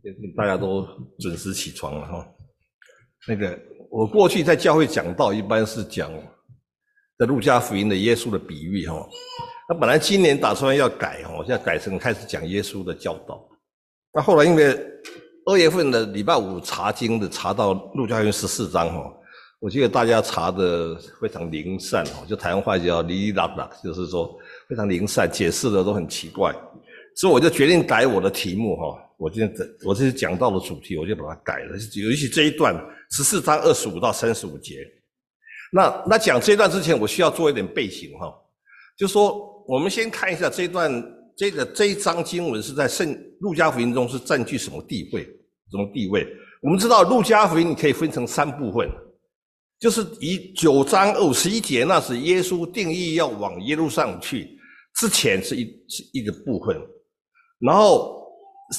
大家都准时起床了哈。我过去在教会讲道，一般是讲在路加福音的耶稣的比喻哈。那本来今年打算要改哈，现在改成开始讲耶稣的教导。那后来因为2月份的礼拜五查经的查到路加福音14章哈，我觉得大家查的非常零散哈，就台湾话叫哩哩啦啦，就是说非常零散，解释的都很奇怪。所以我就决定改我的题目哈，我这次讲到的主题我就把它改了，尤其这一段14章25到35节。那讲这一段之前，我需要做一点背景哈，就说我们先看一下这一章经文是在路加福音中是占据什么地位？我们知道路加福音你可以分成3部分，就是以9章51节，那是耶稣定义要往耶路撒冷去之前是一个部分。然后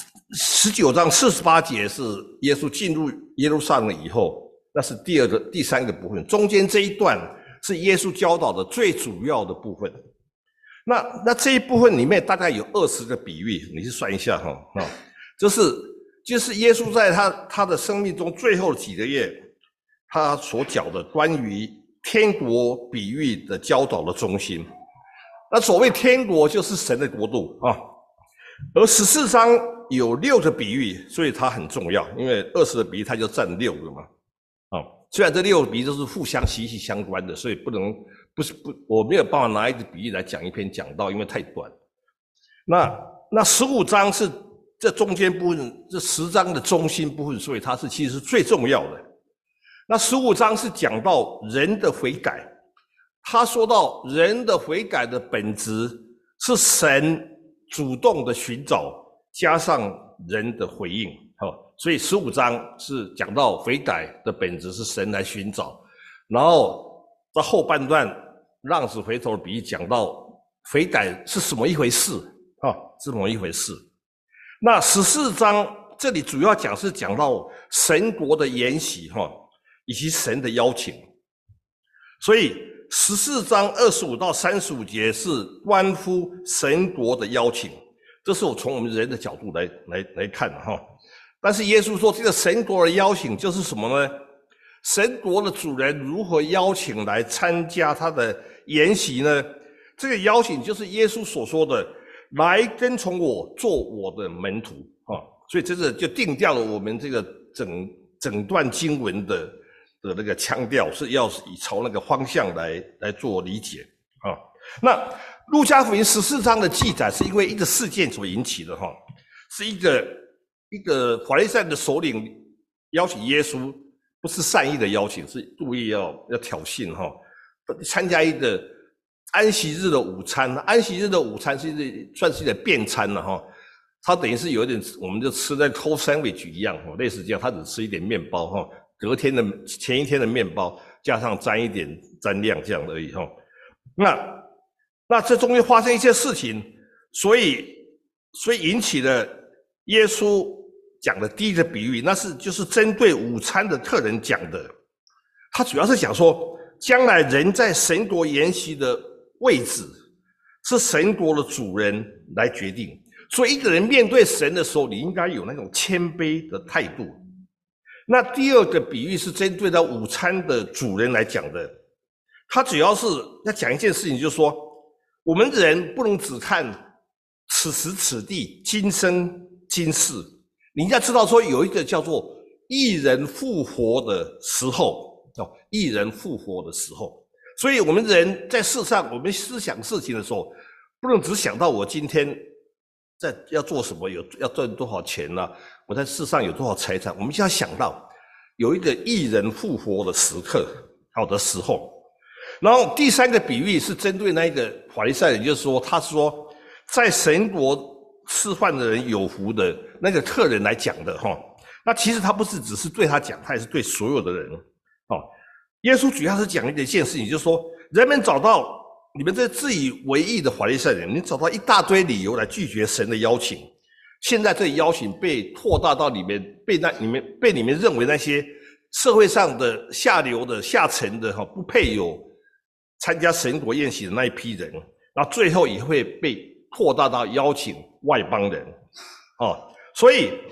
19章48节是耶稣进入耶路撒冷以后，那是第3个部分。中间这一段是耶稣教导的最主要的部分。那这一部分里面大概有20个比喻，你去算一下哈，就是耶稣在他的生命中最后几个月，他所讲的关于天国比喻的教导的中心。那所谓天国就是神的国度啊。而14章有6个比喻，所以它很重要，因为20个比喻它就占6个嘛。虽然这6个比喻都是互相息息相关的，所以我没有办法拿一个比喻来讲一篇讲道，因为太短。那15章是这中间部分，这10章的中心部分，所以它其实是最重要的。那15章是讲到人的悔改，他说到人的悔改的本质是神主动的寻找加上人的回应，所以15章是讲到悔改的本质是神来寻找，然后在后半段浪子回头的比喻讲到悔改是什么一回事是什么一回事。那14章这里主要讲到神国的筵席以及神的邀请，所以14章25到35节是关乎神国的邀请，这是我从我们人的角度来看哈。但是耶稣说这个神国的邀请就是什么呢？神国的主人如何邀请来参加他的筵席呢？这个邀请就是耶稣所说的来跟从我做我的门徒所以这个就定调了我们这个整段经文的那个腔调是要朝那个方向来做理解那路加福音14章的记载是因为一个事件所引起的是一个法利赛人的首领邀请耶稣，不是善意的邀请，是故意要挑衅参加一个安息日的午餐。安息日的午餐算是一个便餐了它等于是有一点我们就吃那 cold sandwich 一样类似这样，他只吃一点面包前一天的面包加上沾一点蘸酱这样而已那这中间发生一些事情，所以引起了耶稣讲的第一个比喻，那就是针对午餐的客人讲的。他主要是讲说，将来人在神国筵席的位置是神国的主人来决定，所以一个人面对神的时候，你应该有那种谦卑的态度。那第二个比喻是针对到午餐的主人来讲的，他主要是要讲一件事情，就是说我们人不能只看此时此地今生今世，你应该知道说有一个叫做义人复活的时候义人复活的时候。所以我们人在世上，我们思想事情的时候，不能只想到我今天要做什么，要赚多少钱我在世上有多少财产，我们就要想到有一个义人复活的时刻的时候。然后第3个比喻是针对那个法利赛人，就是说他说在神国吃饭的人有福的那个客人来讲的那其实他不是只是对他讲，他也是对所有的人耶稣主要是讲一件事情，就是说人们找到你们这自以为义的法利赛人，你找到一大堆理由来拒绝神的邀请。现在这邀请被扩大到里面，被你们认为那些社会上的下流的下层的不配有参加神国宴席的那一批人，然后最后也会被扩大到邀请外邦人所以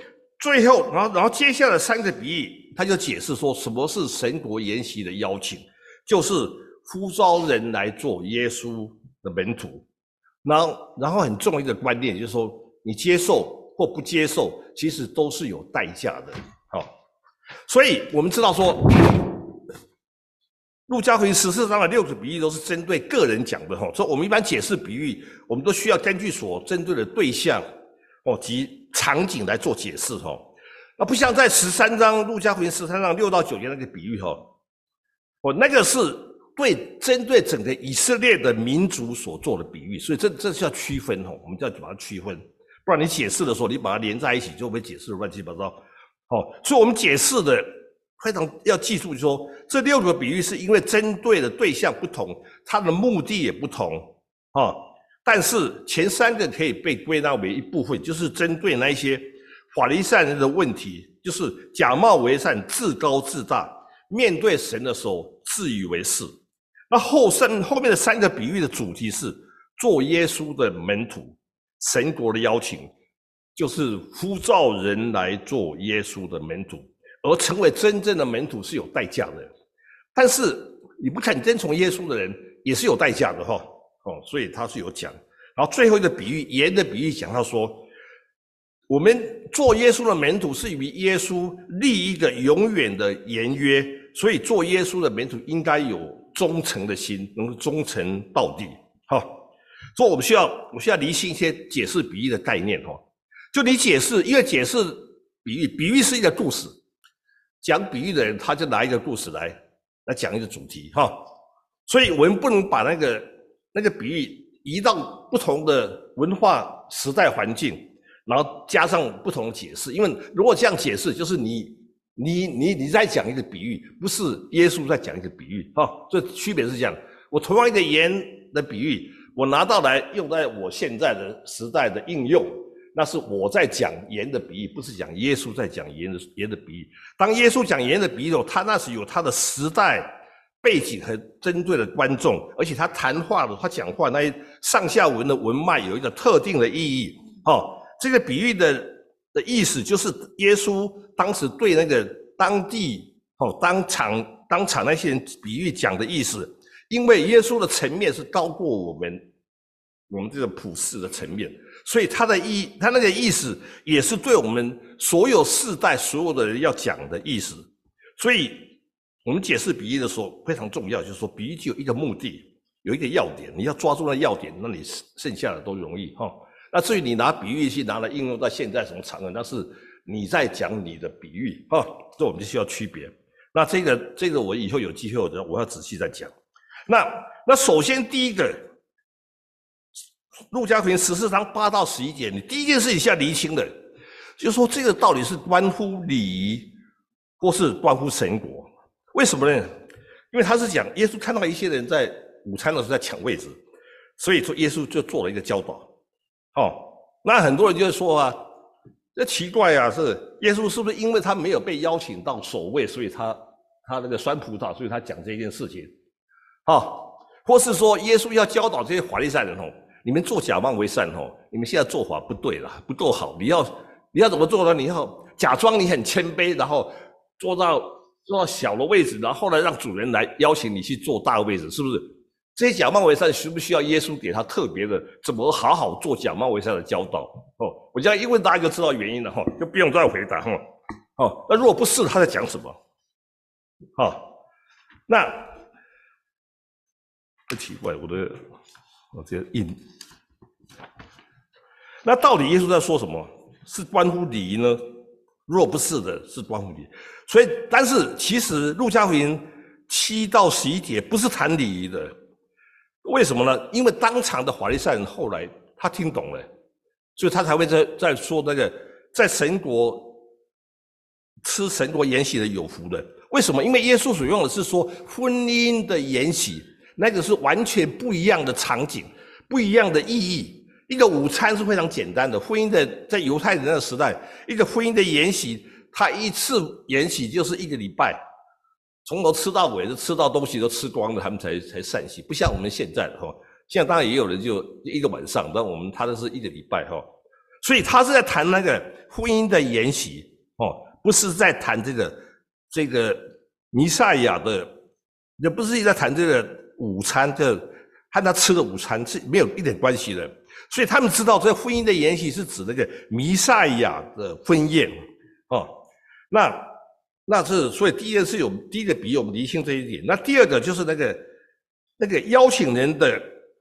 最后，然后接下来3个比喻，他就解释说什么是神国筵席的邀请，就是呼召人来做耶稣的门徒。然后很重要一个观念就是说，你接受或不接受，其实都是有代价的。好，所以我们知道说，路加福音14章的6个比喻都是针对个人讲的哈，所以我们一般解释比喻，我们都需要根据所针对的对象及场景来做解释哈。那不像在13章路加福音13章6到9节那个比喻哈，那个是针对整个以色列的民族所做的比喻，所以这是要区分哈，我们就要把它区分，不然你解释的时候你把它连在一起，就会解释的乱七八糟。所以我们解释的非常要记住，就是说这6个比喻是因为针对的对象不同，它的目的也不同但是前3个可以被归纳为一部分，就是针对那一些法利赛人的问题，就是假冒为善、自高自大，面对神的时候自以为是。那后面的3个比喻的主题是做耶稣的门徒，神国的邀请就是呼召人来做耶稣的门徒，而成为真正的门徒是有代价的。但是你不肯跟从耶稣的人也是有代价的所以他是有讲。然后最后一个比喻，盐的比喻讲到说，我们做耶稣的门徒是与耶稣立一个永远的言约，所以做耶稣的门徒应该有忠诚的心，能够忠诚到底。所以我们需要厘清一些解释比喻的概念就你解释，因为解释比喻是一个故事，讲比喻的人他就拿一个故事来讲一个主题所以我们不能把那个比喻移到不同的文化时代环境，然后加上不同的解释。因为如果这样解释，就是你在讲一个比喻，不是耶稣在讲一个比喻这区别是这样。我同样一个盐的比喻，我拿到来用在我现在的时代的应用，那是我在讲盐的比喻，不是讲耶稣在讲盐的比喻。当耶稣讲盐的比喻的时候，他那是有他的时代背景和针对的观众，而且他谈话的他讲话那上下文的文脉有一个特定的意义这个比喻的意思就是耶稣当时对那个当地当场那些人比喻讲的意思，因为耶稣的层面是高过我们这个普世的层面，所以他那个意思也是对我们所有世代所有的人要讲的意思。所以我们解释比喻的时候非常重要，就是说比喻就有一个目的，有一个要点，你要抓住那要点，那你剩下的都容易那至于你拿比喻去拿来应用到现在什么场合，那是你在讲你的比喻这我们就需要区别。那这个我以后有机会我要仔细再讲。那首先第一个，路加福音14章8到11节，你第一件事情是要厘清的，就是说这个到底是关乎礼仪或是关乎神国。为什么呢？因为他是讲耶稣看到一些人在午餐的时候在抢位置，所以说耶稣就做了一个教导那很多人就会说这奇怪是耶稣是不是因为他没有被邀请到首位，所以他那个酸葡萄，所以他讲这件事情或是说耶稣要教导这些法利赛人你们做假冒为善你们现在做法不对了，不够好，你要怎么做呢？你要假装你很谦卑，然后坐到小的位置，然后呢让主人来邀请你去坐大的位置，是不是？这些假冒为善需不需要耶稣给他特别的怎么好好做假冒为善的教导我这样一问大家就知道原因了就不用再回答那如果不是他在讲什么那不奇怪，我这个印。那到底耶稣在说什么？是关乎礼仪呢？若不是的，是关乎礼仪。所以，但是其实路加福音7到11节不是谈礼仪的。为什么呢？因为当场的法利赛人后来他听懂了，所以他才会在说那个在神国吃神国筵席的有福的。为什么？因为耶稣所用的是说婚姻的筵席，那个是完全不一样的场景，不一样的意义。一个午餐是非常简单的，婚姻的在犹太人的时代，一个婚姻的筵席，他一次筵席就是1个礼拜，从头吃到尾，吃到东西都吃光了，他们才散席。不像我们现在的现在当然也有人就1个晚上，但他的是1个礼拜所以他是在谈那个婚姻的筵席。 不是在谈这个弥赛亚的，也不是在谈这个午餐的和他吃的午餐是没有一点关系的。所以他们知道这婚姻的筵席是指那个弥赛亚的婚宴那是所以第一个比喻我们厘清这一点。那第二个就是那个邀请人的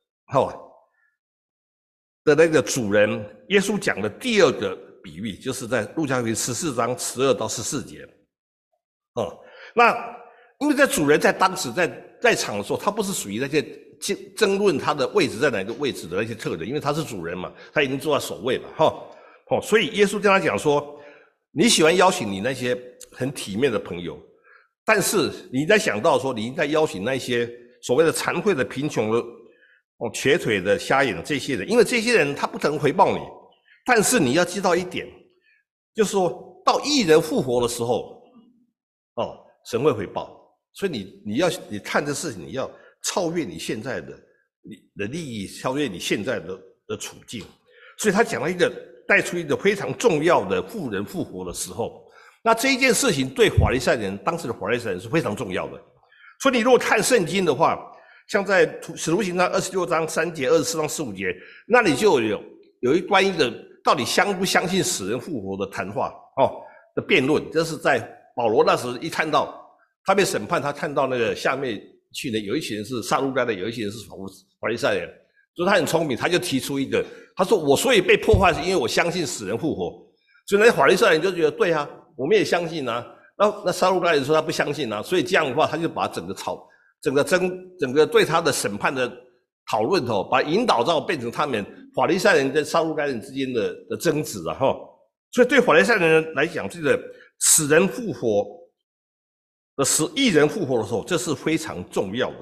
那个主人，耶稣讲的第二个比喻，就是在路加福音14章12到14节。那因为在主人在当时在场的时候，他不是属于那些争论他的位置在哪个位置的那些客人，因为他是主人嘛，他已经坐在首位了所以耶稣跟他讲说，你喜欢邀请你那些很体面的朋友，但是你在想到说你应该邀请那些所谓的残废的、贫穷的、瘸腿的、瞎眼的这些人，因为这些人他不能回报你，但是你要知道一点，就是说到义人复活的时候神会回报。所以你看这事情，你要超越你现在的利益，超越你现在的处境。所以他讲了带出一个非常重要的妇人复活的时候，那这一件事情对当时的法利赛人是非常重要的。所以你如果看圣经的话，像在使徒行传26章3节、24章15节，那里就有关于的到底相不相信死人复活的谈话的辩论。这是在保罗那时一看到他被审判，他看到那个下面去呢，有一群人是撒都该的，有一群人是法利赛人，所以他很聪明，他就提出他说我所以被破坏是因为我相信死人复活。所以那些法利赛人就觉得对啊，我们也相信啊。那撒都该人说他不相信啊，所以这样的话他就把整个对他的审判的讨论把引导到变成他们法利赛人跟撒都该人之间的争执所以对法利赛人来讲，这个死人复活使义人复活的时候，这是非常重要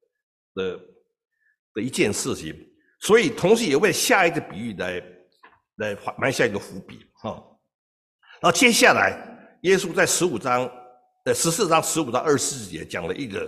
的一件事情。所以同时也为下一个比喻来埋下一个伏笔然后接下来耶稣在14章15到24节讲了一个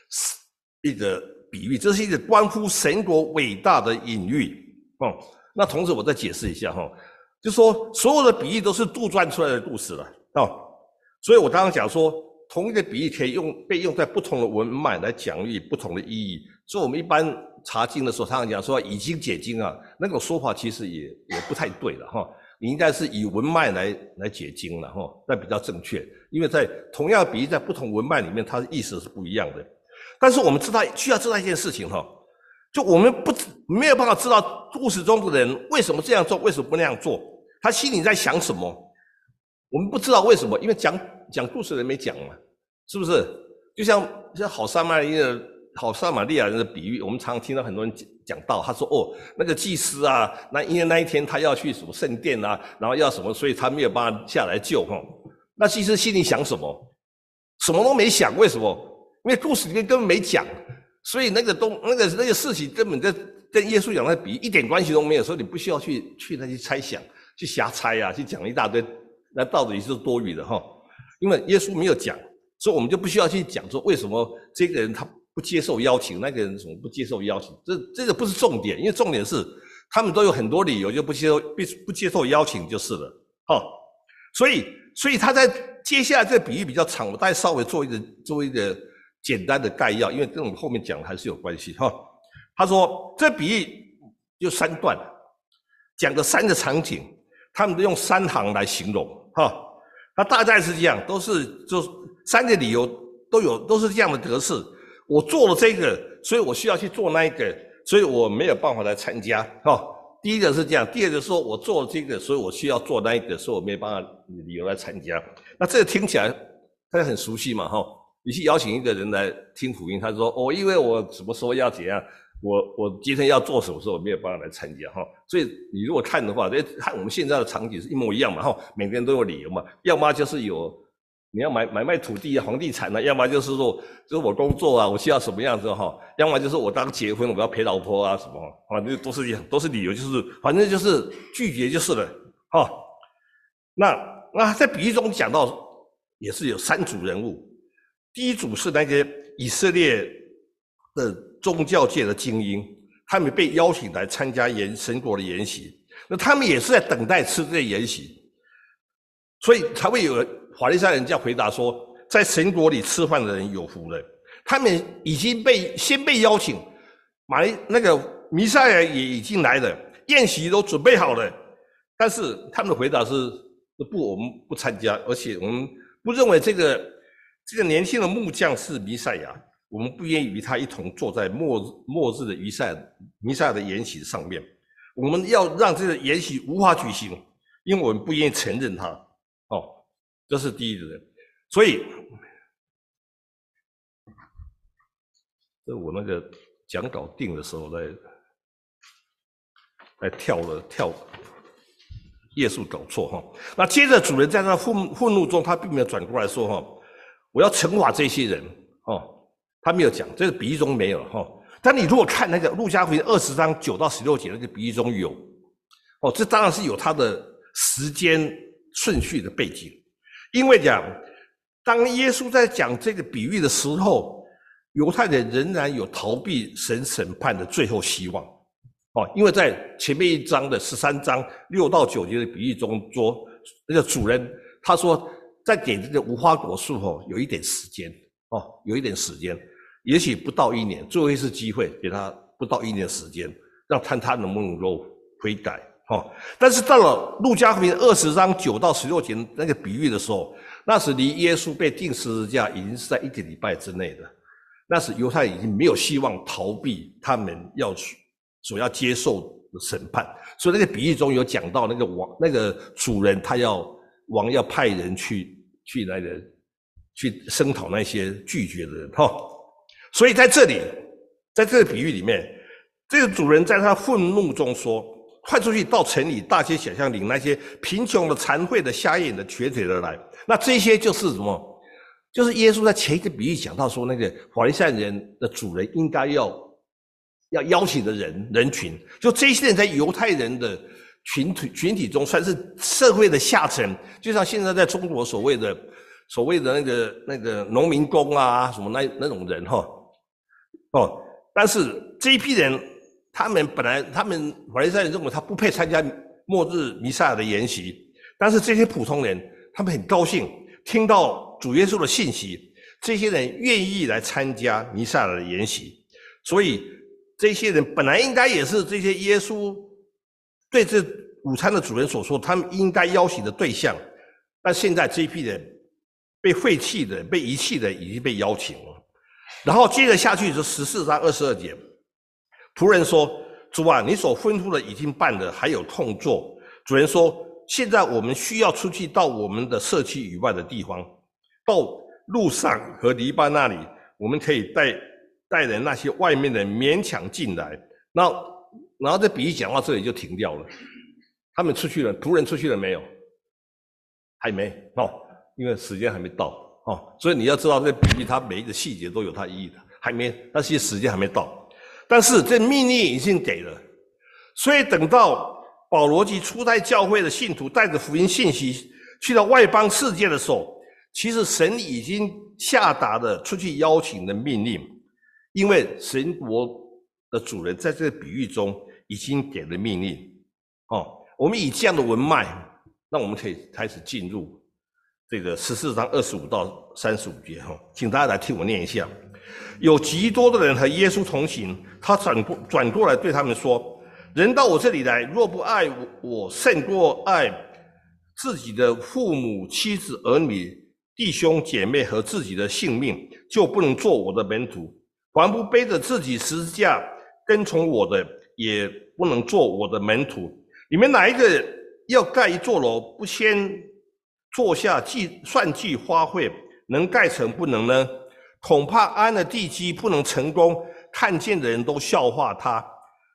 比喻，这是一个关乎神国伟大的隐喻那同时我再解释一下就说所有的比喻都是杜撰出来的故事了所以我刚刚讲说，同一个比喻可以被用在不同的文脉来讲喻不同的意义。所以我们一般查经的时候，常常讲说以经解经那种说法其实也不太对了你应该是以文脉来解经了那比较正确。因为在同样的比喻在不同文脉里面，它的意思是不一样的。但是我们需要知道一件事情就我们没有办法知道故事中的人为什么这样做，为什么不那样做，他心里在想什么，我们不知道为什么，因为讲故事的人没讲嘛，是不是？就像好撒玛利亚人的比喻，我们常常听到很多人讲到，他说那个祭司那因为那一天他要去什么圣殿然后要什么，所以他没有办法下来救那祭司心里想什么？什么都没想，为什么？因为故事里面根本没讲，所以那个事情根本跟耶稣讲的比喻一点关系都没有，所以你不需要去那些猜想，去瞎猜去讲一大堆，那到底是多余的因为耶稣没有讲，所以我们就不需要去讲说为什么这个人他不接受邀请，那个人怎么不接受邀请，这个不是重点，因为重点是他们都有很多理由就不接受邀请就是了所以他在接下来这个比喻比较长，我大概稍微做一个简单的概要，因为跟我们后面讲的还是有关系他说这比喻就3段，讲的3个场景，他们都用3行来形容那大概是这样，就3个理由都是这样的格式。我做了这个，所以我需要去做那一个，所以我没有办法来参加第一个是这样，第二个说我做了这个，所以我需要做那一个，所以我没办法理由来参加。那这个听起来大家很熟悉嘛你去邀请一个人来听福音，他说因为我什么时候要怎样，我今天要做什么时候我没有办法来参加所以你如果看的话，和我们现在的场景是一模一样嘛每个人都有理由嘛，要么就是你要买卖土地房地产要么就是说就是我工作我需要什么样子要么就是我刚结婚我要陪老婆什么反正都是这样，都是理由，就是反正就是拒绝就是了那在比喻中讲到也是有3组人物。第一组是那些以色列的宗教界的精英，他们被邀请来参加神国的筵席，那他们也是在等待吃这些筵席。 所以才会有法利赛人这样回答说，在神国里吃饭的人有福了。他们已经先被邀请，那个弥赛亚也已经来了，宴席都准备好了，但是他们的回答是不，我们不参加，而且我们不认为这个年轻的木匠是弥赛亚，我们不愿意与他一同坐在末日的弥赛亚的筵席上面。我们要让这个筵席无法举行，因为我们不愿意承认他。这是第一个人。所以，这我那个讲稿定的时候来跳页数搞错那接着主人在那愤怒中，他并没有转过来说我要惩罚这些人他没有讲，这个比喻中没有但你如果看那个路加福音20章9到16节，那个比喻中有这当然是有它的时间顺序的背景。因为当耶稣在讲这个比喻的时候，犹太人仍然有逃避神审判的最后希望因为在前面一章的13章6到9节的比喻中说，那个主人他说在给这个无花果树有一点时间有一点时间，也许不到1年，最后一次机会给他不到1年时间，让他能不能够悔改但是到了路加福音20章9到16节那个比喻的时候，那时离耶稣被钉十字架已经是在1个礼拜之内的，那时犹太人已经没有希望逃避他们所要接受的审判。所以那个比喻中有讲到那个主人王要派人去声讨那些拒绝的人所以在这个比喻里面，这个主人在他愤怒中说，快出去到城里大街小巷领那些贫穷的、残废的、瞎眼的、瘸腿的来。那这些就是什么？就是耶稣在前一个比喻讲到说，那个法利赛人的主人应该要邀请的人群，就这些人在犹太人的群体中算是社会的下层，就像现在在中国所谓的那个农民工啊什么那种人但是这一批人，他们法利赛人认为他不配参加末日弥赛亚的筵席，但是这些普通人他们很高兴听到主耶稣的信息，这些人愿意来参加弥赛亚的筵席，所以这些人本来应该也是这些耶稣对这午餐的主人所说他们应该邀请的对象，但现在这一批人被废弃的、被遗弃的已经被邀请了。然后接着下去就14章22节，仆人说：“主啊，你所吩咐的已经办了，还有空做。”主人说：“现在我们需要出去到我们的社区以外的地方，到路上和篱笆那里，我们可以带人那些外面的勉强进来。”然后这比喻讲到这里就停掉了。他们出去了，仆人出去了没有？还没因为时间还没到所以你要知道这比喻它每一个细节都有它意义的，还没，那些时间还没到，但是这命令已经给了。所以等到保罗及初代教会的信徒带着福音信息去到外邦世界的时候，其实神已经下达了出去邀请的命令，因为神国的主人在这个比喻中已经给了命令我们以这样的文脉，那我们可以开始进入这个14章25到35节请大家来听我念一下。有极多的人和耶稣同行，他转过来对他们说：“人到我这里来，若不爱我胜过爱自己的父母、妻子、儿女、弟兄姐妹和自己的性命，就不能做我的门徒。凡不背着自己十字架跟从我的，也不能做我的门徒。你们哪一个要盖一座楼，不先做下算计花费，能盖成不能呢？恐怕安了地基不能成功，看见的人都笑话他，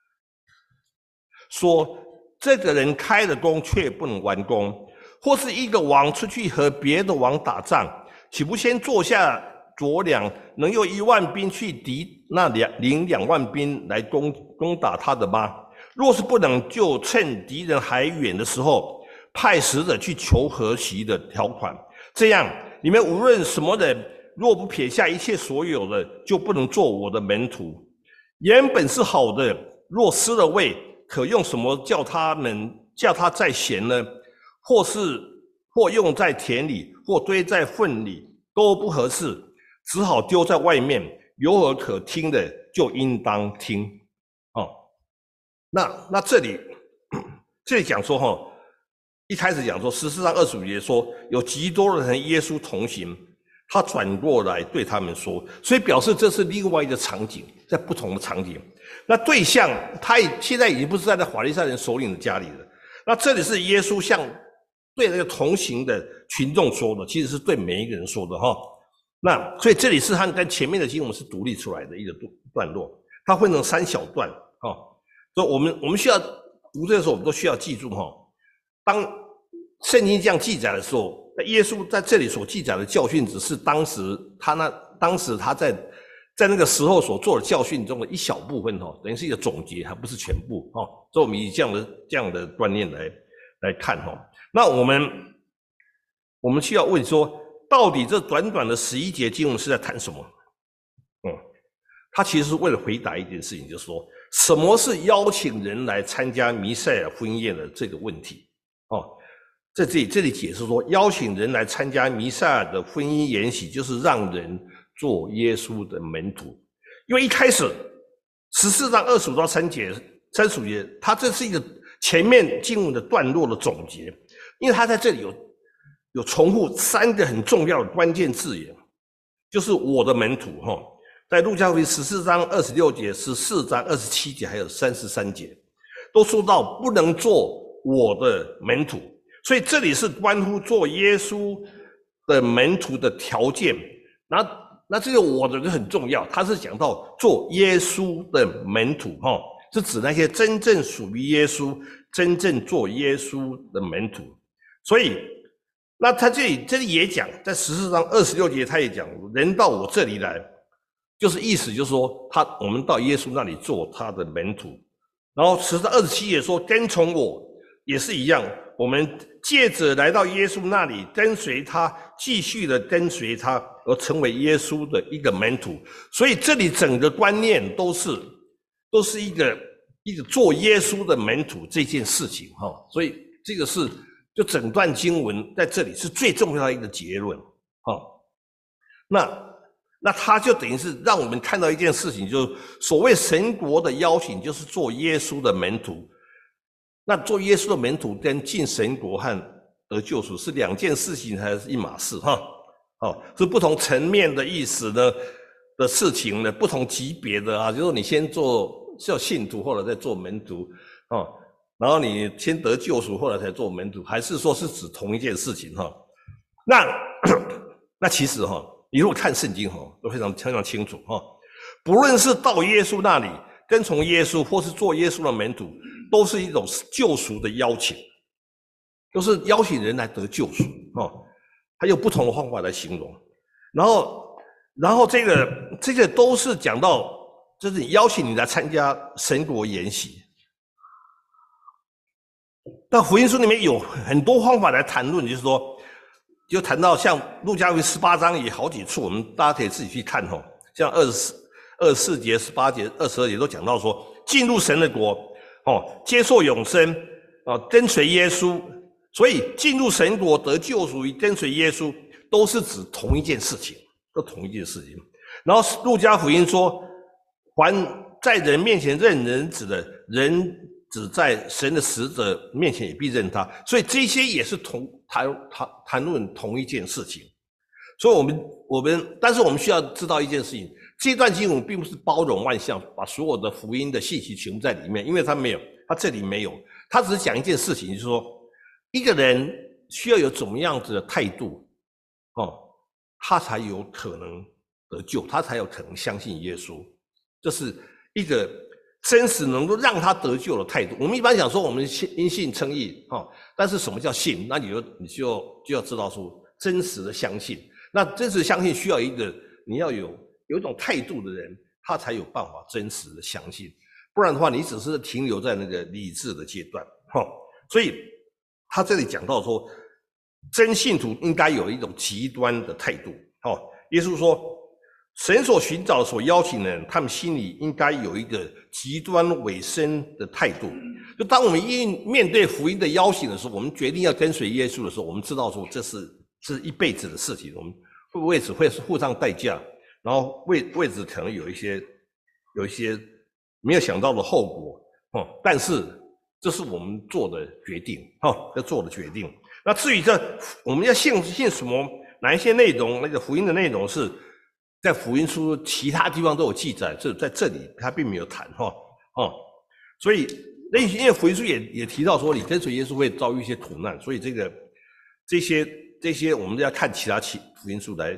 说这个人开了工却不能完工。或是一个王出去和别的王打仗，岂不先坐下酌量，能用1万兵去敌那领2万兵来攻打他的吗？若是不能，就趁敌人还远的时候，派使者去求和息的条款。这样，你们无论什么人，若不撇下一切所有的，就不能做我的门徒。原本是好的，若失了味，可用什么叫他再咸呢？ 或用在田里，或堆在粪里，都不合适，只好丢在外面。有耳可听的，就应当听。哦，那这里讲说一开始讲说14章25节说有极多人和耶稣同行，他转过来对他们说，所以表示这是另外一个场景，在不同的场景。那对象他现在已经不是在那法利赛人首领的家里了，那这里是耶稣向对那个同行的群众说的，其实是对每一个人说的那所以这里是他跟前面的经文是独立出来的一个段落，它分成3小段所以我们需要读这个时候，我们都需要记住当圣经这样记载的时候，耶稣在这里所记载的教训，只是当时他在那个时候所做的教训中的一小部分等于是一个总结，还不是全部所以我们以这样的观念来看那我们需要问说，到底这短短的11节经文是在谈什么？他其实是为了回答一件事情，就是说什么是邀请人来参加弥赛亚婚宴的这个问题这里解释说，邀请人来参加弥赛亚的婚姻筵席，就是让人做耶稣的门徒。因为一开始14章25到35节，它这是一个前面经文的段落的总结，因为它在这里有重复3个很重要的关键字眼，就是我的门徒在路加福音14章26节、14章27节还有33节，都说到不能做我的门徒，所以这里是关乎做耶稣的门徒的条件。那这个我的就很重要，他是讲到做耶稣的门徒是指那些真正属于耶稣、真正做耶稣的门徒。所以那他这里也讲，在14章26节他也讲，人到我这里来，就是意思就是说我们到耶稣那里做他的门徒。然后14章27节说跟从我也是一样，我们借着来到耶稣那里跟随他，继续的跟随他，而成为耶稣的一个门徒。所以这里整个观念都是一个做耶稣的门徒这件事情所以这个是就整段经文在这里是最重要的一个结论那他就等于是让我们看到一件事情，就是所谓神国的邀请，就是做耶稣的门徒。那做耶稣的门徒跟进神国和得救赎是2件事情，还是一码事是不同层面的意思的事情呢，不同级别的就是你先做信徒，后来再做门徒然后你先得救赎，后来才做门徒，还是说是指同一件事情那其实你如果看圣经都非常清楚不论是到耶稣那里跟从耶稣，或是做耶稣的门徒，都是一种救赎的邀请，都是邀请人来得救赎他用不同的方法来形容。然后这个都是讲到，就是邀请你来参加神国筵席。但福音书里面有很多方法来谈论，就是说就谈到像路加福音18章也好几处，我们大家可以自己去看像24节、18节、22节都讲到说，进入神的国接受永生跟随耶稣。所以进入神国得救赎与跟随耶稣都是指同一件事情，都同一件事情。然后路加福音说，凡在人面前认人子的人，只在神的使者面前也必认他。所以这些也是谈论同一件事情。所以但是我们需要知道一件事情，这段经文并不是包容万象，把所有的福音的信息全部在里面，因为他没有，他这里没有，他只是讲一件事情，就是说一个人需要有怎么样子的态度他才有可能得救，他才有可能相信耶稣。这是一个真实能够让他得救的态度。我们一般讲说我们因信称义但是什么叫信？那你就要知道说真实的相信。那真实相信需要你要有一种态度的人，他才有办法真实的相信。不然的话，你只是停留在那个理智的阶段所以他这里讲到说，真信徒应该有一种极端的态度耶稣说，神所寻找、所邀请的人，他们心里应该有一个极端委身的态度。 就当我们面对福音的邀请的时候，我们决定要跟随耶稣的时候，我们知道说这是一辈子的事情，我们会为此会付上代价，然后为此可能有一些没有想到的后果但是这是我们做的决定要做的决定。那至于我们要信什么，哪一些内容，那个福音的内容是在福音书其他地方都有记载，在这里他并没有谈所以因为福音书也提到说，你跟随耶稣会遭遇一些苦难，所以这些我们要看其他福音书来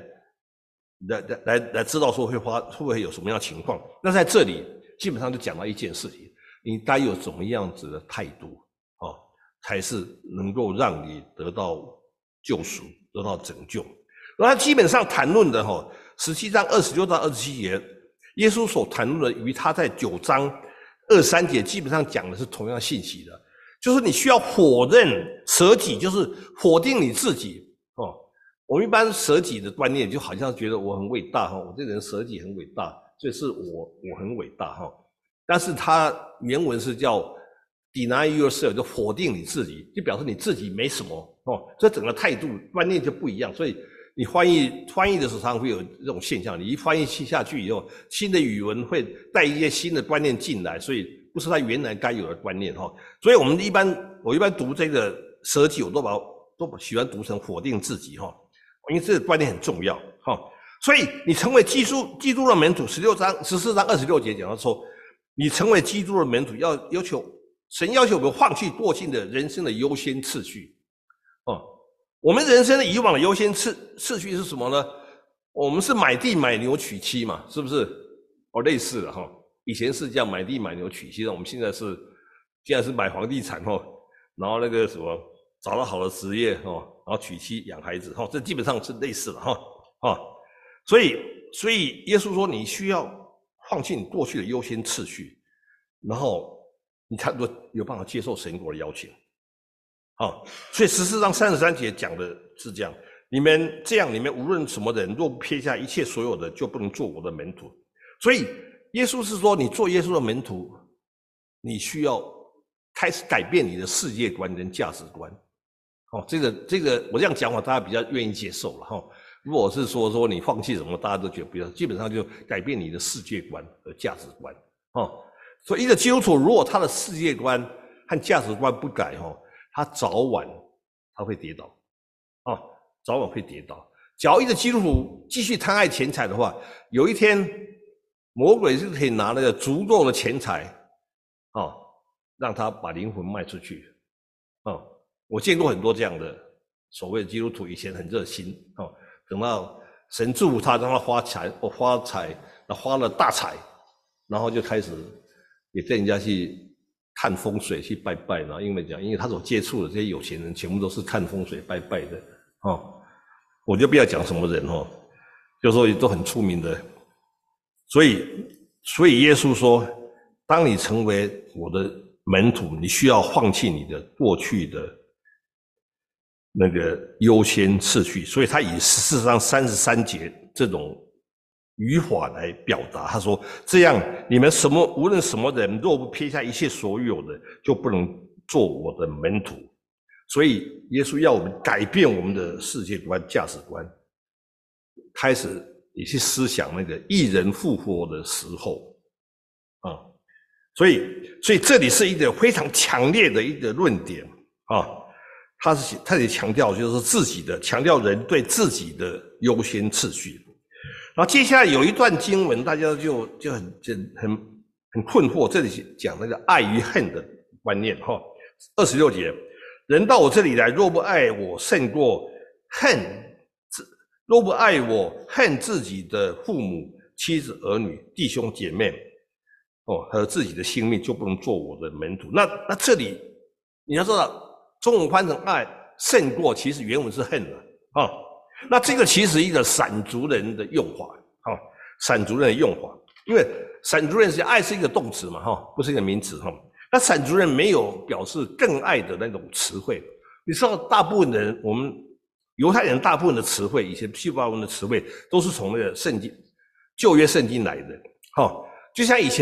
知道说会不会有什么样的情况。那在这里基本上就讲到一件事情，你该有怎么样子的态度才是能够让你得到救赎，得到拯救。那他基本上谈论的17章26到27节，耶稣所谈论的与他在9章23节基本上讲的是同样信息的，就是你需要否认舍己，就是否定你自己我们一般舍己的观念就好像觉得我很伟大我这个人舍己很伟大，所以是我很伟大但是他原文是叫 deny yourself， 就否定你自己，就表示你自己没什么这整个态度观念就不一样。所以你翻译的时候常常会有这种现象，你一翻译下去以后，新的语文会带一些新的观念进来，所以不是他原来该有的观念所以我一般读这个舍己，我都喜欢读成否定自己因为这个观念很重要所以你成为基督的门徒，14章26节讲到说，你成为基督的门徒神要求我们放弃过去的人生的优先次序我们人生的以往的优先次序是什么呢？我们是买地买牛娶妻嘛，是不是类似的以前是这样，买地买牛娶妻，我们现在是买房地产然后那个什么找到好的职业然后娶妻养孩子这基本上是类似的所以耶稣说你需要放弃你过去的优先次序，然后你才有办法接受神国的邀请所以14章33节讲的是这样，你们无论什么人，若不撇下一切所有的，就不能做我的门徒。所以耶稣是说，你做耶稣的门徒，你需要开始改变你的世界观跟价值观这个我这样讲法大家比较愿意接受了如果是说你放弃什么，大家都觉得不要，基本上就改变你的世界观和价值观所以一个基督徒如果他的世界观和价值观不改他早晚会跌倒早晚会跌倒。假如一个基督徒继续贪爱钱财的话，有一天魔鬼是可以拿那个足够的钱财让他把灵魂卖出去我见过很多这样的所谓的基督徒，以前很热心等到神祝福他，让他发财，花了大财，然后就开始也跟人家去看风水，去拜拜，然后因为他所接触的这些有钱人全部都是看风水拜拜的我就不要讲什么人就说都很出名的。所以耶稣说，当你成为我的门徒，你需要放弃你的过去的那个优先次序。所以他以14章33节这种语法来表达，他说这样你们无论什么人，若不撇下一切所有的，就不能做我的门徒。所以耶稣要我们改变我们的世界观价值观，开始也去思想那个义人复活的时候所以这里是一个非常强烈的一个论点他也强调就是强调人对自己的优先次序。然后接下来有一段经文，大家就很困惑，这里讲那个爱与恨的观念26节，人到我这里来，若不爱我胜过若不爱我，恨自己的父母、妻子、儿女、弟兄姐妹和自己的性命，就不能做我的门徒。那这里你要知道，中文翻成爱胜过，其实原文是恨那这个其实一个散族人的用法散族人的用法，因为散族人爱是一个动词嘛不是一个名词那散族人没有表示更爱的那种词汇。你知道大部分的人，我们犹太人大部分的词汇，以前希伯来文的词汇都是从那个圣经旧约圣经来的就像以前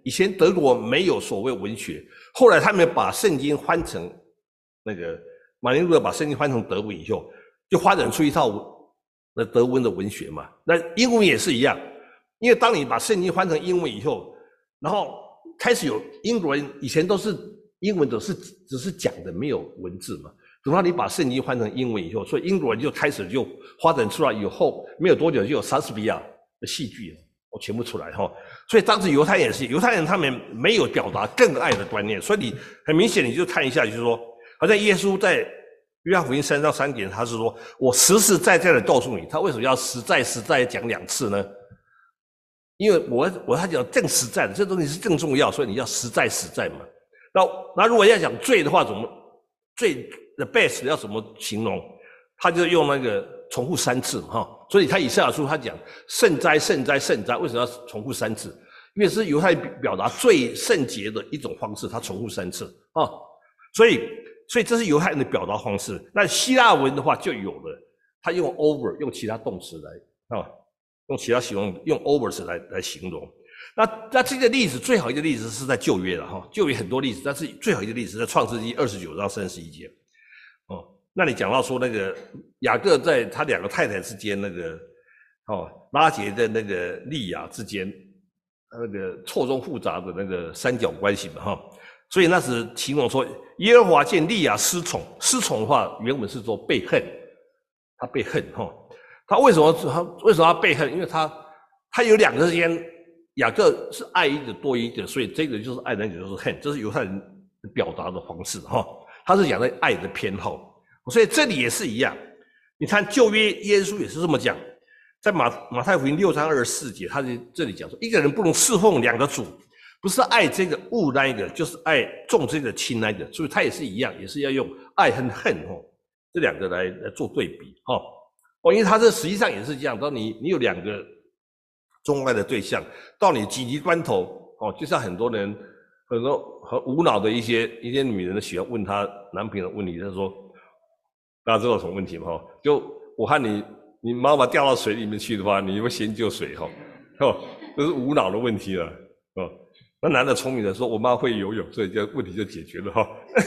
以前德国没有所谓文学，后来他们把圣经翻成那个马丁路德把圣经翻成德文以后，就发展出一套德文的文学嘛。那英文也是一样，因为当你把圣经翻成英文以后，然后开始有英国人以前都是英文只是讲的没有文字嘛，等到你把圣经翻成英文以后，所以英国人就开始就发展出来，以后没有多久就有莎士比亚的戏剧全部出来哈。所以当时犹太人也是，犹太人他们没有表达更爱的观念，所以你很明显你就看一下，就是说，好像耶稣在约翰福音3章3节，他是说我实实在在的告诉你，他为什么要实在讲2次呢？因为他讲更实在的，这东西是更重要，所以你要实在嘛。那如果要讲罪的话，怎么罪的 best 要怎么形容？他就用那个重复3次哈。所以他以赛亚书他讲圣哉圣哉圣哉，为什么要重复3次？因为是犹太表达最圣洁的一种方式，他重复3次啊。所以这是犹太人的表达方式。那希腊文的话就有了，他用 over 用其他动词来用其他形容用 overs 来形容。那这个例子最好一个例子是在旧约了哈，旧约很多例子，但是最好一个例子在创世纪29章31节。那你讲到说那个雅各在他2个太太之间那个拉结的那个利亚之间那个错综复杂的那个三角关系嘛哈，所以那时形容说耶和华见利亚失宠的话，原文是说被恨，他被恨哈。他为什么要被恨？因为他有2个之间，雅各是爱一个多一个，所以这个就是爱，那个就是恨，这是犹太人表达的方式哈。他是讲的爱的偏好。所以这里也是一样，你看旧约耶稣也是这么讲，在马太福音6章24节，他在这里讲说，一个人不能侍奉2个主，不是爱这个恶那一个，就是爱重这个轻那一个，所以他也是一样，也是要用爱和恨这2个来做对比因为他这实际上也是这样，当你有2个钟爱的对象，到你紧急关头就像很多人很无脑的一些女人喜欢问她男朋友的问题，就是说。大家知道什么问题吗？就我和你妈妈掉到水里面去的话，你会先救谁？这是无脑的问题了。那男的聪明的说，我妈会游泳，所以这问题就解决了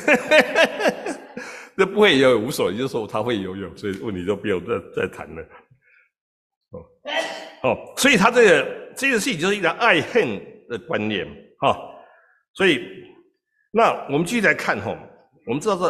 这不会游泳无所谓，就是说他会游泳，所以问题就不用再谈了。所以他这个事情就是一个爱恨的观念所以那我们继续来看我们知道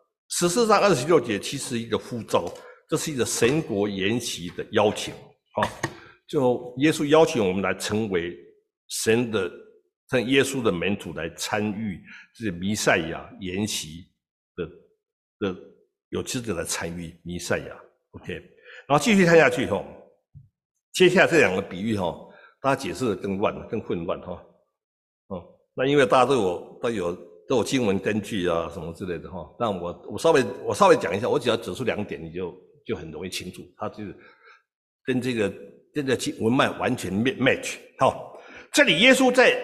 14章26节其实一个呼召，这是一个神国筵席的邀请就耶稣邀请我们来成为像耶稣的门徒来参与这弥赛亚筵席的有资格来参与弥赛亚 OK， 然后继续看下去接下来这2个比喻大家解释的更混乱那因为大家都有经文根据啊什么之类的但我稍微讲一下，我只要指出2点，你就很容易清楚，它就是跟这个文脉完全 match。这里耶稣在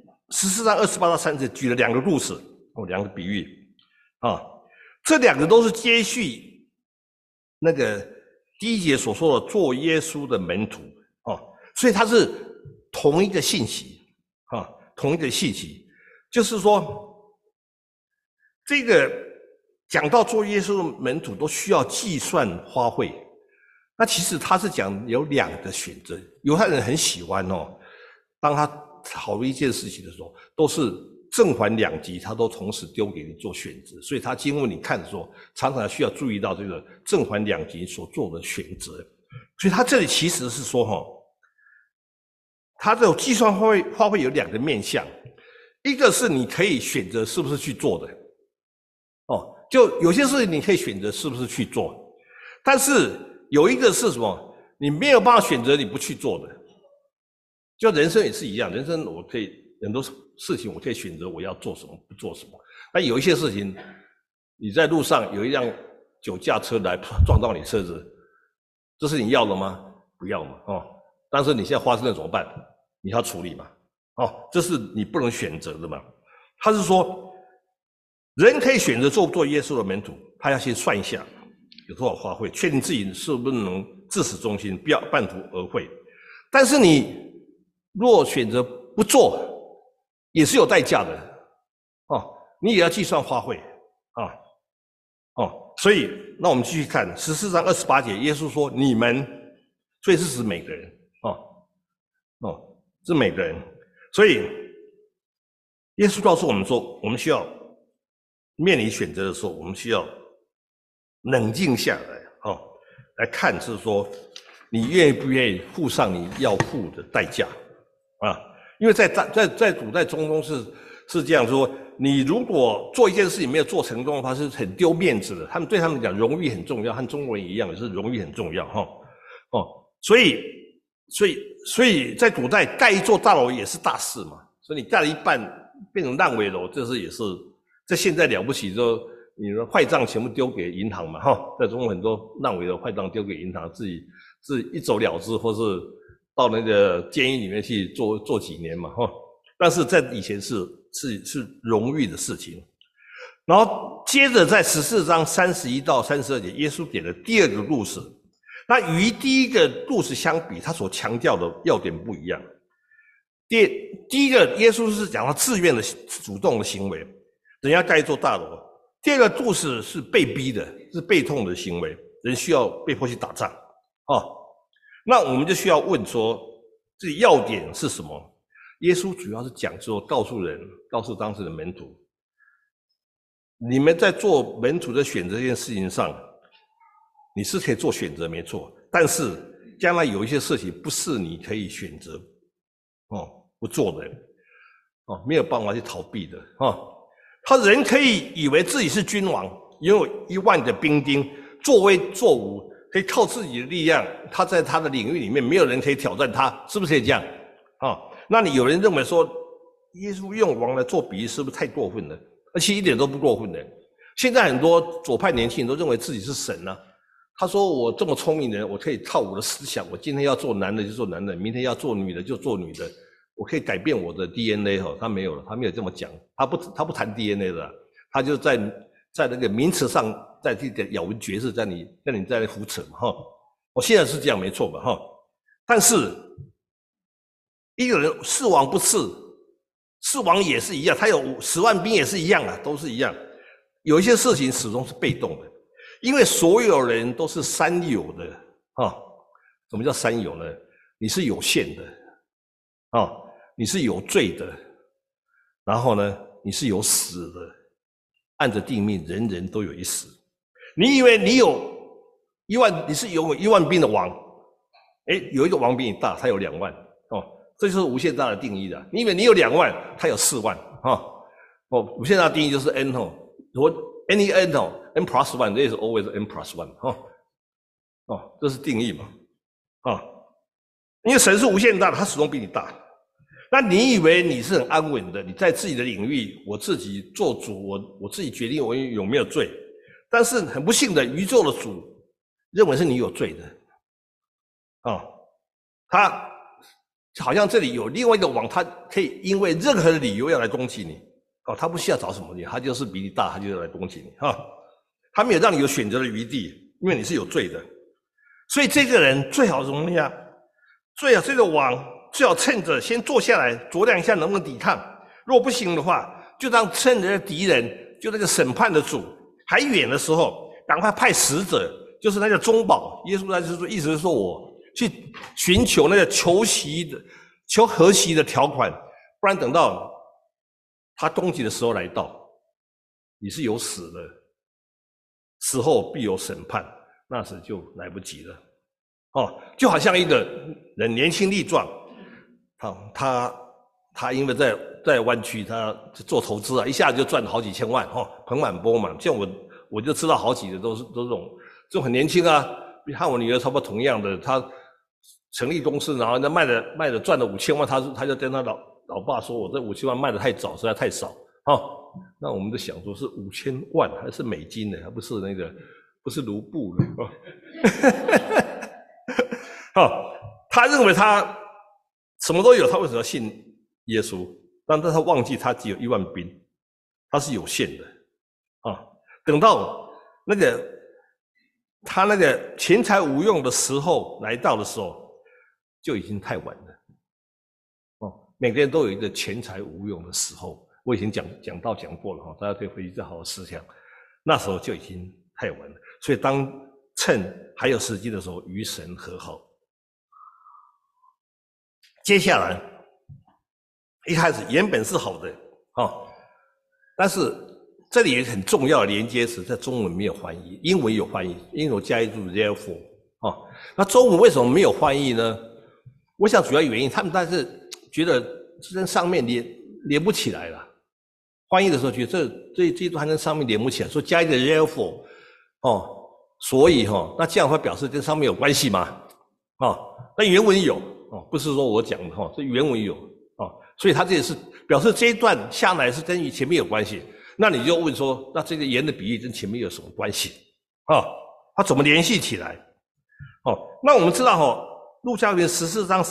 14章28到30节举了2个故事2个比喻这2个都是接续那个第1节所说的做耶稣的门徒所以它是同一个信息同一个信息，就是说。这个讲到做耶稣的门徒都需要计算花费，那其实他是讲有2个选择，犹太人很喜欢当他讨论一件事情的时候，都是正反2极，他都同时丢给你做选择，所以他经文你看的时候，常常需要注意到这个正反2极所做的选择，所以他这里其实是说他这种计算花费有2个面向，一个是你可以选择是不是去做的。就有些事情你可以选择是不是去做，但是有一个是什么？你没有办法选择你不去做的。就人生也是一样，人生我可以很多事情我可以选择我要做什么不做什么，但有一些事情你在路上有一辆酒驾车来撞到你车子，这是你要的吗？不要嘛但是你现在发生了怎么办？你要处理嘛这是你不能选择的嘛。他是说。人可以选择做耶稣的门徒，他要先算一下有多少花费，确定自己是不是能至始忠心，不要半途而废。但是你若选择不做， 也是有代价的哦，你也要计算花费啊哦，所以那我们继续看14章28节，耶稣说你们，所以是指每个人是每个人，所以耶稣告诉我们说，我们需要面临选择的时候，我们需要冷静下来来看，就是说你愿不愿意付上你要付的代价啊？因为在古代中东是这样说，你如果做一件事情没有做成功的话，是很丢面子的。他们对他们讲，荣誉很重要，和中国人一样，也是荣誉很重要所以在古代盖一座大楼也是大事嘛。所以你盖了一半变成烂尾楼，这是也是在现在了不起，就你的坏账全部丢给银行嘛在中国很多烂尾楼坏账丢给银行，自己一走了之，或是到那个监狱里面去做几年嘛但是在以前是荣誉的事情。然后接着在14章31到32节，耶稣给了第二个故事。那与第一个故事相比，他所强调的要点不一样。第一个，耶稣是讲到自愿的、主动的行为，人要盖一座大楼。第二个故事是被逼的，是被动的行为，人需要被迫去打仗那我们就需要问说，这要点是什么？耶稣主要是讲说，告诉当时的门徒，你们在做门徒的选择这件事情上，你是可以做选择没错，但是将来有一些事情不是你可以选择不做的没有办法去逃避的他人可以以为自己是君王，拥有1万的兵丁，作威作武，可以靠自己的力量，他在他的领域里面没有人可以挑战他，是不是可以这样那你有人认为说，耶稣用王来做比喻是不是太过分了？而且一点都不过分的。现在很多左派年轻人都认为自己是神啊，他说我这么聪明的人，我可以靠我的思想，我今天要做男的就做男的，明天要做女的就做女的，我可以改变我的 DNA 他没有了，他没有这么讲，他不谈 DNA 的，他就在那个名词上，在这个咬文嚼字，在你在那胡扯嘛我现在是这样没错嘛但是一个人是王不是，是王也是一样，他有10万兵也是一样都是一样。有一些事情始终是被动的，因为所有人都是三有的什么叫三有呢？你是有限的你是有罪的，然后呢，你是有死的。按着定命，人人都有一死。你以为你有1万，你是有1万兵的王，有一个王比你大，他有2万这就是无限大的定义的。你以为你有2万，他有4万无限大的定义就是 n any n n plus 1 there is always n plus 1这是定义嘛因为神是无限大的，他始终比你大。那你以为你是很安稳的，你在自己的领域，我自己做主，我自己决定我有没有罪。但是很不幸的，宇宙的主认为是你有罪的他好像这里有另外一个王，他可以因为任何的理由要来攻击你他不需要找什么理由，他就是比你大，他就要来攻击你他没有让你有选择的余地，因为你是有罪的。所以这个人最好怎么样？最好这个王最好趁着先坐下来酌量一下能不能抵抗，如果不行的话，就让趁着敌人，就那个审判的主还远的时候，赶快派使者，就是那个中保。耶稣他就是说，意思是说我去寻求那个求和息的条款，不然等到他攻击的时候来到，你是有死的，死后必有审判，那时就来不及了就好像一个人年轻力壮他因为在湾区，他做投资一下就赚了好几千万盆满钵满。像我就知道好几个都是这种很年轻和我女儿差不多同样的，他成立公司，然后那卖的赚了5000万，他就跟他老爸说，我这5000万卖的太早，实在太少那我们就想说是5000万还是美金呢，还不是那个不是卢布的他认为他什么都有，他为什么要信耶稣？但他忘记他只有1万兵，他是有限的等到他那个钱财无用的时候来到的时候，就已经太晚了每个人都有一个钱财无用的时候。我已经讲过了哈，大家可以回去再好好思想。那时候就已经太晚了，所以趁还有时间的时候，与神和好。接下来，一开始原本是好的但是这里也很重要的连接词，在中文没有翻译，英文有翻译，英文加一注 therefore 那中文为什么没有翻译呢？我想主要原因，他们但是觉得这跟上面连不起来了。翻译的时候觉得这一段跟上面连不起来，所以加一个 therefore 所以那这样会表示跟上面有关系吗？那原文有不是说我讲的这原文有所以他这也是表示这一段下来是跟前面有关系。那你就问说，那这个盐的比喻跟前面有什么关系它怎么联系起来？那我们知道路加福音14章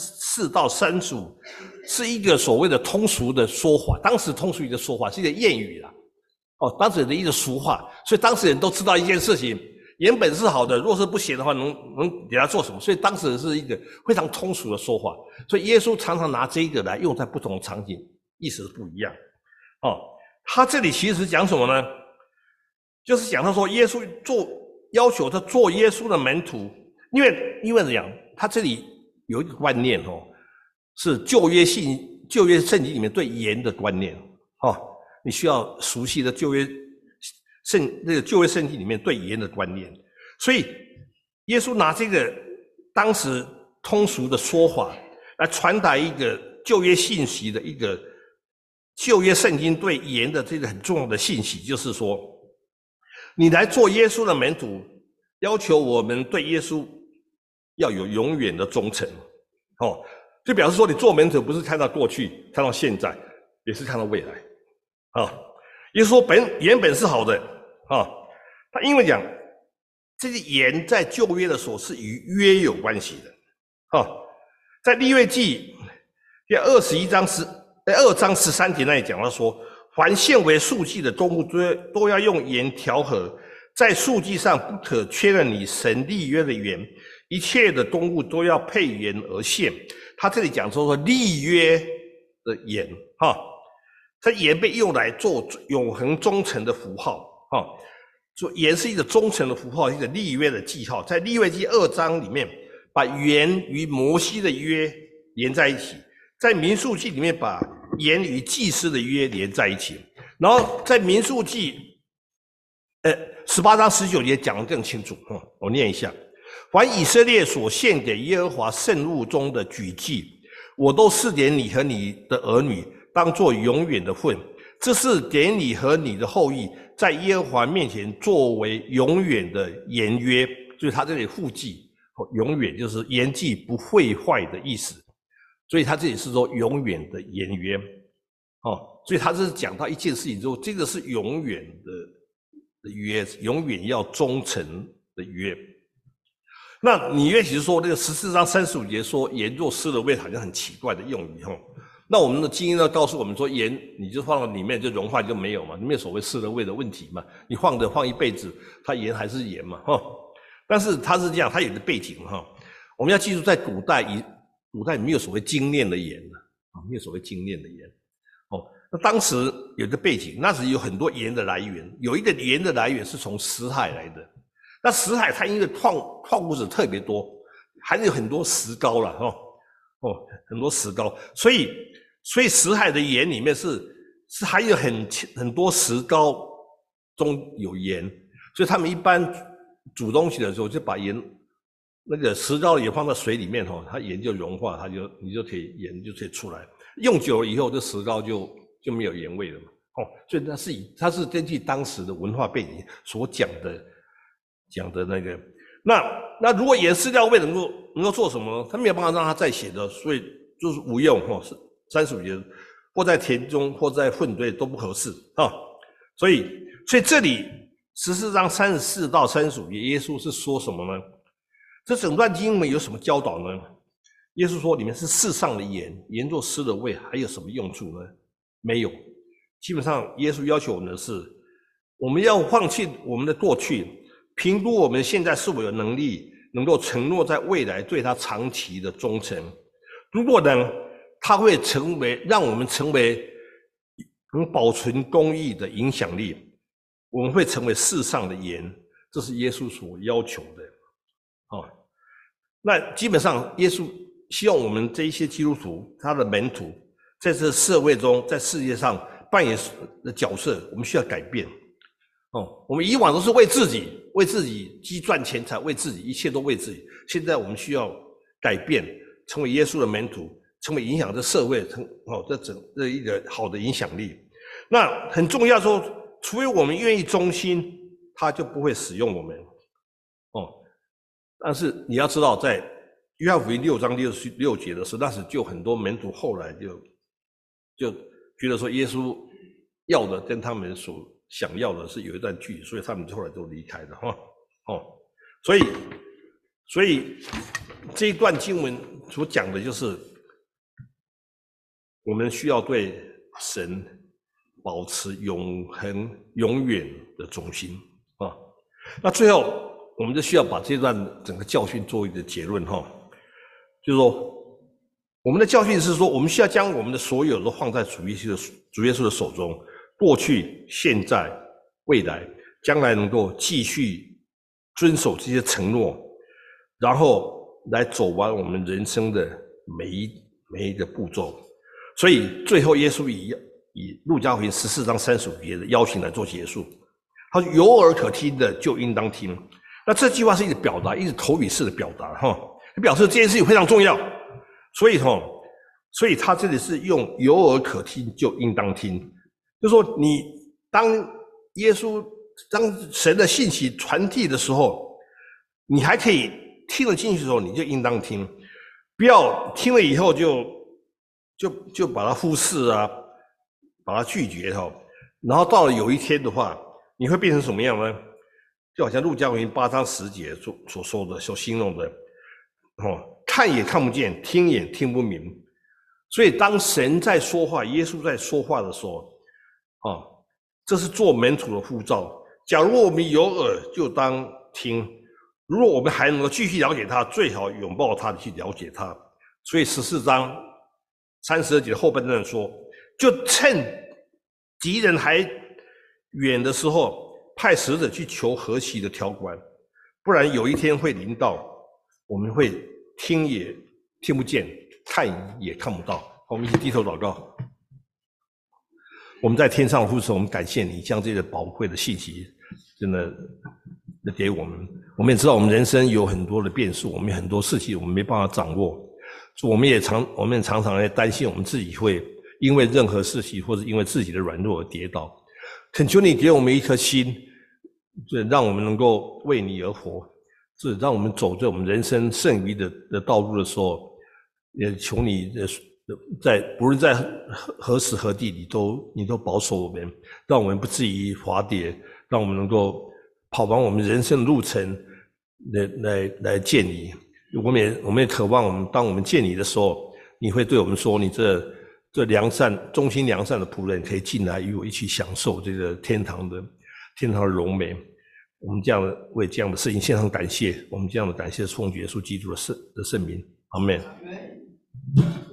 34到35是一个所谓的通俗的说法，当时通俗的说法是一个谚语啦，当时的一个俗话，所以当时人都知道一件事情，盐本是好的，若是不咸的话，能给他做什么？所以当时是一个非常通俗的说法，所以耶稣常常拿这个来用在不同的场景，意思是不一样。他这里其实讲什么呢？就是讲他说耶稣要求他做耶稣的门徒，因为怎样？他这里有一个观念是旧约圣经里面对盐的观念你需要熟悉的旧约圣经里面对盐的观念，所以耶稣拿这个当时通俗的说法来传达一个旧约信息的一个旧约圣经对盐的这个很重要的信息，就是说，你来做耶稣的门徒，要求我们对耶稣要有永远的忠诚就表示说你做门徒不是看到过去，看到现在，也是看到未来耶稣说原本是好的他因为讲这个盐在旧约的时候是与约有关系的在利未记第2章13节那里讲到说，凡献为素祭的动物都要用盐调和，在素祭上不可缺了你神立约的盐，一切的动物都要配盐而献。他这里讲说立约的盐这盐被用来做永恒忠诚的符号做盐是一个忠诚的符号，一个立约的记号。在利未记2章里面，把盐与摩西的约连在一起；在民数记里面，把盐与祭司的约连在一起。然后在民数记18章19节讲得更清楚我念一下：凡以色列所献给耶和华圣物中的举祭，我都赐给你和你的儿女，当作永远的份。这是给你和你的后裔在耶和华面前作为永远的盐约。所以他这里附记永远就是盐祭不会坏的意思，所以他这里是说永远的盐约所以他是讲到一件事情之后，这个是永远的约，永远要忠诚的约。那你也许说那个14章35节说盐若失了味，好像很奇怪的用语那我们的经验呢告诉我们说，盐你就放到里面就融化就没有嘛，没有所谓失了味的问题嘛，你放一辈子，它盐还是盐嘛但是它是这样，它有个背景我们要记住，在古代没有所谓精炼的盐没有所谓精炼的盐那当时有个背景，那时有很多盐的来源，有一个盐的来源是从死海来的。那死海它因为矿物质特别多，还有很多石膏啦很多石膏，所以死海的盐里面是还有很多石膏中有盐，所以他们一般煮东西的时候就把盐那个石膏也放到水里面它盐就融化，你就可以盐就可以出来。用久了以后，这石膏就没有盐味了嘛所以它是根据当时的文化背景所讲的那个。那如果盐失掉味能够做什么呢？他没有办法让它再咸的，所以就是无用35节，或在田中或在粪堆都不合适所以这里14章34到35节，耶稣是说什么呢？这整段经文有什么教导呢？耶稣说，你们是世上的盐，盐若失了味，还有什么用处呢？没有。基本上耶稣要求我们的是，我们要放弃我们的过去，评估我们现在是否有能力能够承诺在未来对他长期的忠诚。如果呢它会让我们成为能保存公义的影响力，我们会成为世上的盐，这是耶稣所要求的。那基本上耶稣希望我们这一些基督徒，他的门徒，在这社会中，在世界上扮演的角色，我们需要改变。我们以往都是为自己积赚钱财，为自己，一切都为自己。现在我们需要改变，成为耶稣的门徒，成为影响这社会，这一个好的影响力。那很重要说，除非我们愿意忠心，他就不会使用我们。但是你要知道，在约翰福音6章6节的时候，那时就很多门徒后来就觉得说，耶稣要的跟他们所想要的是有一段距离，所以他们后来都离开了所以这一段经文所讲的就是，我们需要对神保持永恒、永远的忠心那最后，我们就需要把这段整个教训做一个结论就是说，我们的教训是说，我们需要将我们的所有都放在主耶稣的手中，过去、现在、未来，将来能够继续遵守这些承诺，然后来走完我们人生的每一个步骤。所以最后耶稣以路加福音14章35节的邀请来做结束。他说：“有耳可听的就应当听。”那这句话是一个表达，一个口语式的表达表示这件事情非常重要。所以他这里是用有耳可听就应当听，就是说当神的信息传递的时候，你还可以听得进去的时候，你就应当听，不要听了以后就把它忽视把它拒绝然后到了有一天的话，你会变成什么样呢？就好像路加福音8章10节所说的，所形容的看也看不见，听也听不明。所以当神在说话，耶稣在说话的时候这是做门徒的呼召。假如我们有耳，就当听。如果我们还能够继续了解他，最好拥抱他去了解他。所以14章32节的后半段说，就趁敌人还远的时候，派使者去求和息的条款，不然有一天会临到，我们会听也听不见，看也看不到。我们一起低头祷告。我们在天上父神，我们感谢你将这个宝贵的信息真的给我们。我们也知道我们人生有很多的变数，我们有很多事情我们没办法掌握，我们也常常来担心我们自己会因为任何事情或者因为自己的软弱而跌倒。恳求你给我们一颗心，让我们能够为你而活，让我们走在我们人生剩余的道路的时候，也求你不论在何时何地，你都保守我们，让我们不至于滑跌，让我们能够跑完我们人生的路程来见你。我们也渴望当我们见你的时候，你会对我们说，你这忠心良善的仆人可以进来与我一起享受这个天堂的荣美。我们为这样的事情献上感谢，我们这样的感谢是奉耶稣基督的圣名，阿们。